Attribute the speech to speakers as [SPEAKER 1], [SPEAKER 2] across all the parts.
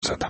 [SPEAKER 1] განიცადა.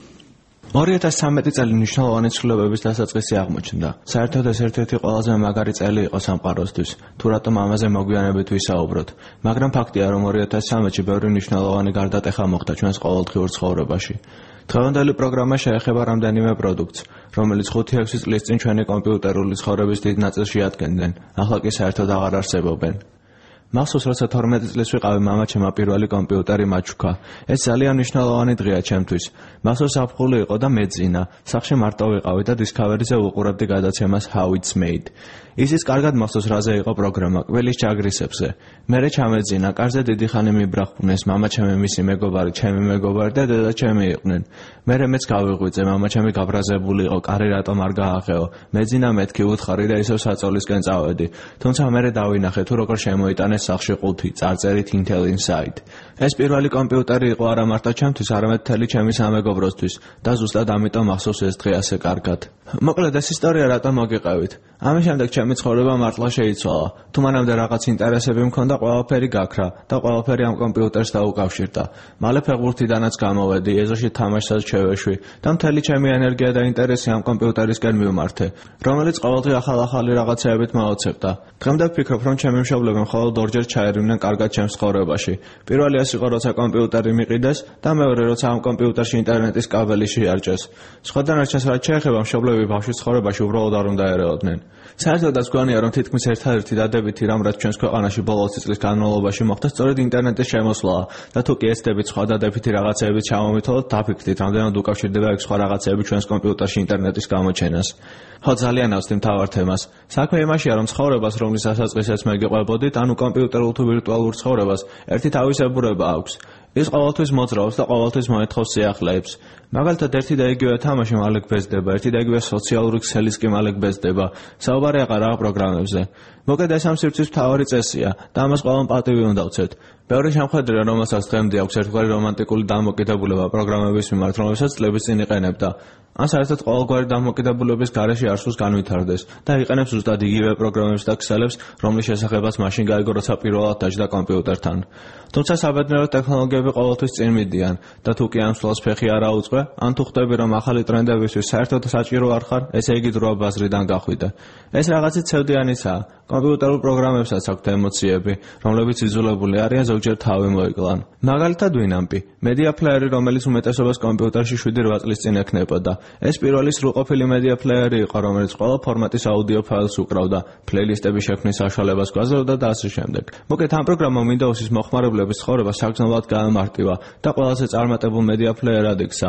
[SPEAKER 2] 2013 წელი მნიშვნელოვანი ცვლილებების დასაწყისი აღმოჩნდა. საერთოდ ეს ერთ-ერთი ყველაზე მაგარი წელი იყო სამყაროსთვის, თუ რატომ ამაზე მოგვიანებით ვისაუბროთ. მაგრამ ფაქტია, რომ 2013-ში ბევრი მნიშვნელოვანი გარდატეხა მოხდა ჩვენს ყოველდღიურ ცხოვრებაში. დღევანდელი პროგრამა შეეხება რამდენიმე პროდუქტს, რომელიც 5-6 წლის წინ ჩვენი კომპიუტერული ცხოვრების დიდ ნაწილს შეადგენდნენ, ახლა კი საერთოდ აღარ არსებობენ. მახსოვს, როცა 12 წლის ვიყავი, მამაჩემმა პირველი კომპიუტერი მაჩუქა. ეს ძალიან მნიშვნელოვანი დღეა ჩემთვის. მახსოვს, საფხული იყო და მეძინა. სახში მარტო ვიყავი და Discovery-ზე ვუყურებდი გადაცემას How It's Made. ისიც კარგად მახსოვს, რაზე იყო პროგრამა, კბილის ჩაგრისებზე. მერე ჩამეძინა, კარზე დიდი ხანი მიბრახუნეს, მამაჩემი, მისი მეგობარი, ჩემი მეგობარი და დედა ჩემი იყვნენ. მერე მეც გავიღვიძე, მამაჩემი გაბრაზებული იყო, კარი რატომ არ გააღეო. მეძინა მეთქი უთხარი და ისევ საწოლისკენ წავედი. თუმცა მერე დავინახე, თუ როგორ შემოიტანეს სახში ყუთი, წარწერით Intel Inside. ეს პირველი კომპიუტერი იყო არა მარტო ჩემთვის, არამედ მთელი ჩემი სამეგობროსთვის და ზუსტად ამიტომ მახსოვს ეს დღე ასე კარგად. მოკლედ ეს ისტორია რატომ მოგიყევით? ამის შემდეგ ჩემი ცხოვრება მართლა შეიცვალა. თუ მანამდე რაღაც ინტერესები მქონდა, ყველაფერი გაქრა და ყველაფერი ამ კომპიუტერს დაუკავშირდა. მალე ფეხბურთიდანაც გამოვედი, ეზოში თამაშსაც შევეშვი და მთელი ჩემი ენერგია და ინტერესი ამ კომპიუტერისკენ მივმართე, რომელიც ყოველდღე ახალ-ახალი რაღაცეებით მაოცებდა. დღემდე ვფიქრობ, რომ ჩემი მშობლები მხოლოდ ორჯერ ჩაერივნენ კარგად ჩემს ცხოვრებაში. პირველი ეს იყო, როცა კომპიუტერი მიყიდეს და მეორე, როცა ამ კომპიუტერში ინტერნეტის კაბელი შეარჭეს. სხვა დანარჩენს რაც შეეხება, მშობლები ბავშვის ცხოვრებაში უბრალოდ არ უნდა ერეოდნენ. საერთოდაც გვანია, რომ თითქმის ერთადერთი დადებითი რამ, რაც ჩვენს ქვეყანაში ბოლო 20 წლის განმავლობაში მოხდა, სწორედ ინტერნეტის შემოსვლაა და თუ კი ესდებით სხვა დადებითი რაღაცეებით ჩამომითვალოთ, დაფიქრდით, რამდენად უკავშირდება ეგ სხვა რაღაცეები ჩვენს კომპიუტერში ინტერნეტის გამოჩენას. ხო, ძალიან ავსდი მთავარ თემას. საქმე იმაშია, რომ ცხოვრებას, რომლის დასაწყისიც მე გიყვებოდით, ანუ კომპიუტერულ თუ ვირტუალურ ცხოვრებას, ერთი თავისებურება აქვს. ის ყოველთვის მოძრაობს და ყოველთვის მოეთხოვს სიახლეებს. მაგალითად, ერთი და იგივე თამაში მალე გბეზდება, ერთი და იგივე სოციალური ქსელის კი მალე გბეზდება. საუბარი აღარაა პროგრამებზე. მოკლედ ეს ამ სივრცის მთავარი წესია და ამას ყველამ პატივი უნდა ვცეთ. ბევრი შემხედრია, რომელსაც დღემდე აქვს ერთგვარი რომანტიკული დამოკიდებულება პროგრამების მიმართ, რომელსაც წლების წინ იყენებდა. ან საერთოდ ყოველგვარი დამოკიდებულების გარეშე არსულს განვითარდეს და იყენებს ზუსტად იგივე პროგრამებს და ქსელებს, რომლის შესახებაც მაშინ გაიგო, როცა პირველად დაჯდა კომპიუტერთან. თუმცა საბედნიეროდ ტექნოლოგიები ყოველთვის წინ მიდიან და თუ კი ამ სვლას ფეხი არ აუწყე, ან თუ ხვდები, რომ ახალი ტრენდებისთვის საერთოდ საჭირო არ ხარ, ესე იგი დროა ბაზრიდან გახვიდე. ეს რაღაცით ცევდიანიცაა. კომპიუტერულ პროგრამებსაც აქვთ ემოციები, რომლებიც იძულებული არიან ზოგჯერ თავი მოიკლან. მაგალითად ვინამპი, მედია პლეერი, რომელიც უმეტესობას კომპიუტერში 7-8 წლის წინ ექნებოდა. ეს პირველი სრულყოფილი მედია პლეერი იყო, რომელიც ყველა ფორმატის აუდიო ფაილს უკრავდა, პლეილისტების შექმნის საშუალებას გვაძლევდა და ასე შემდეგ. მოკლედ ამ პროგრამამ Windows-ის მოხმარებლების ცხოვრება საგრძნობლად გაამარტივა და ყველაზე წარმატებულ მედია პლეერად იქცა.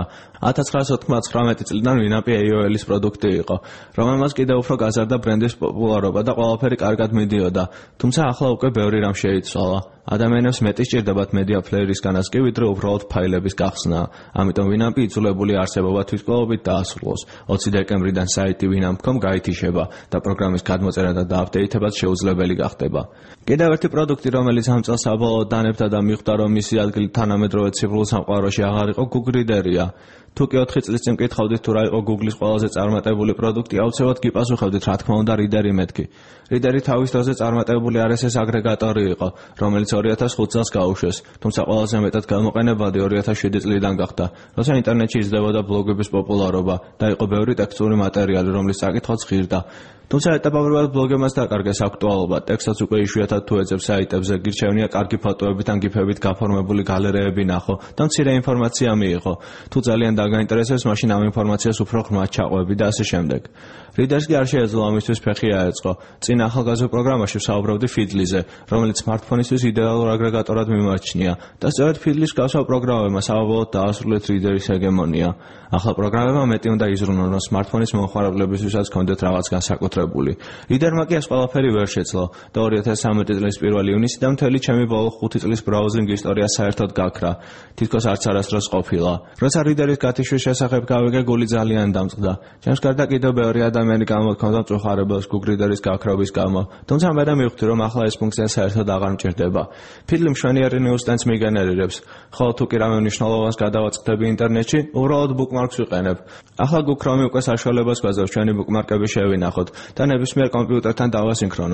[SPEAKER 2] 1999 წლიდან ვინამპი AOL-ის პროდუქტი იყო, რომელმაც კიდევ უფრო გაზარდა ბრენდის პოპულარობა და ყველაფერი კარგად მიდიოდა. თუმცა ახლა უკვე ბევრი რამ შეიცვალა. ადამიანებს მეტი სჭირდებათ მედია პლეერისგანაც კი, ვიდრე უბრალოდ ფაილების გახსნა. ამიტომ ვინამპი იძულებული არსებობა თვითმკვლელობით დაასრულოს. 20 დეკემბრიდან საიტი winamp.com გაითიშება და პროგრამის გადმოწერა და დააპდეითებაც შეუძლებელი გახდება. კიდევ ერთი პროდუქტი, რომელიც ამ წელს საბოლოოდ დანებდა და მიხვდა, რომ მისი ადგილი თანამედროვე ციფრულ სამყაროში აღარ იყო, Google Reader-ია. თუ კი 4 წლის წინ მკითხავდით, თუ რა იყო Google-ის ყველაზე წარმატებული პროდუქტი, აუცილებლად გიპასუხებდით, რა თქმა უნდა, Reader-ი მეთქი. Reader-ი თავის დროზე წარმატებული RSS აგრეგატორი იყო, რომელიც 2005 წელს გაუშვეს, თუმცა ყველაზე მეტად გამოყენებადი 2007 წლიდან გახდა, როცა ინტერნეტში იზრდებოდა ბლოგების პოპულარობა და იყო ბევრი ტექსტური მატერიალი, რომლის წაკითხვაც ღირდა. თუმცა ეტაპობრივად ბლოგებმაც დაკარგეს აქტუალობა, ტექსტსაც უკვე იშვიათად თუ ეძებს საიტებზე, გირჩევნია კარგი ფოტოებით ან გიფებით გაფორმებული გალერეები ნახო და მცირე ინფორმაცია მიიღო. თუ ძალიან დაგაინტერესებს, მაშინ ამ ინფორმაციას უფრო ღრმად ჩაყვები და ასე შემდეგ. Readers კი არ შეეძლო ამისთვის ფეხი აეწყო. წინ ახალგაზრდა პროგრამაში ვსაუბრობდი Feedly-ზე, რომელიც smartphone-ისთვის იდეალურ აგრეგატორად მიმარჩნია და სწორედ Feedly-ს გასვა პროგრამებმა საბოლოოდ დაასრულეთ Reader-ის ჰეგემონია. ახლა პროგრამებმა მეტი უნდა იზრუნონ, რომ smartphone-ის მომხმარებლებისთვისაც ჰქონდეთ რაღაც განსაკუთრებული. Reader-მა კი ეს ყველაფერი ვერ შეძლო და 2013 წლის 1 ივნისიდან მთელი ჩემი ბოლო 5 წლის ბრაუზინგ ისტორია საერთოდ გაქრა. თითქოს არც არასდროს ყოფილა. როცა Reader-ის გათიშვის შესახებ გავიგე, გული ძალიან დამწყდა. ჩემს გარდა კიდევ ბევრი ადამიანი გამოთქვამდა მწუხარებელს Google Reader-ის გაქრობის გამო. თუმცა მე მივხვდი, რომ ახლა ეს ფუნქცია საერთოდ აღარ მჭირდება. Feedly მშვენიერი ნიუსტენს მიგენერირებს. ხოლო თუ კი რამე მნიშვნელოვანს გადავაწყდები ინტერნეტში, უბრალოდ bookmarks ვიყენებ. ახლა Google Chrome უკვე საშუალებას გვაძლევს ჩვენი bookmark-ები შევინახოთ და ნებისმიერ კომპიუტერთან დავასინქრონოთ.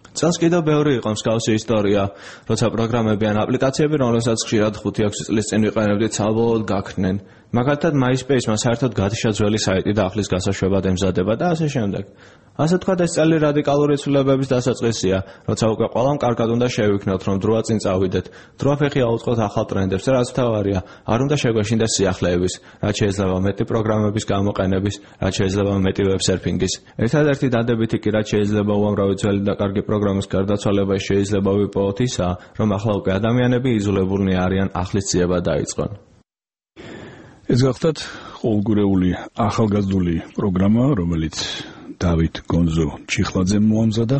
[SPEAKER 2] წელს კიდევ ბევრი იყო მსგავსი ისტორია, როცა პროგრამები ან აპლიკაციები, რომელსაც ხშირად 5-6 წლის წინ ვიყენებდით, საბოლოოდ გაქრნენ. მაგალითად, MySpace-მა საერთოდ გათიშა ძველი საიტი და ახლის გასაშვებად ემზადება და ასე შემდეგ. ასე თქვა, ეს წელი რადიკალური ცვლილებების დასაწყისია, როცა უკვე ყველამ კარგად უნდა შევიქნოთ, რომ დროა წინ წავიდეთ. დროაფეხი აუწყოთ ახალ ტრენდებს და რაც თავარია, არ უნდა შეგვეშინდეს სიახლეების, რაც შეიძლება მეტი პროგრამების გამოყენების, რაც შეიძლება მეტი ვებსერფინგის. ერთადერთი დადებითი კი რაც შეიძლება უამრავი ძველი და კარგი პროგრამის გარდაცვალება შეიძლება ვიპოვოთ ისაა, რომ ახლა უკვე ადამიანები იზოლებულნი არიან ახლის ძიება დაიწყონ.
[SPEAKER 1] ეს გახლავთ ყოველგვარეული ახალგაზრდული პროგრამა, რომელიც დავით გონზო ჩიხლაძემ მოამზადა.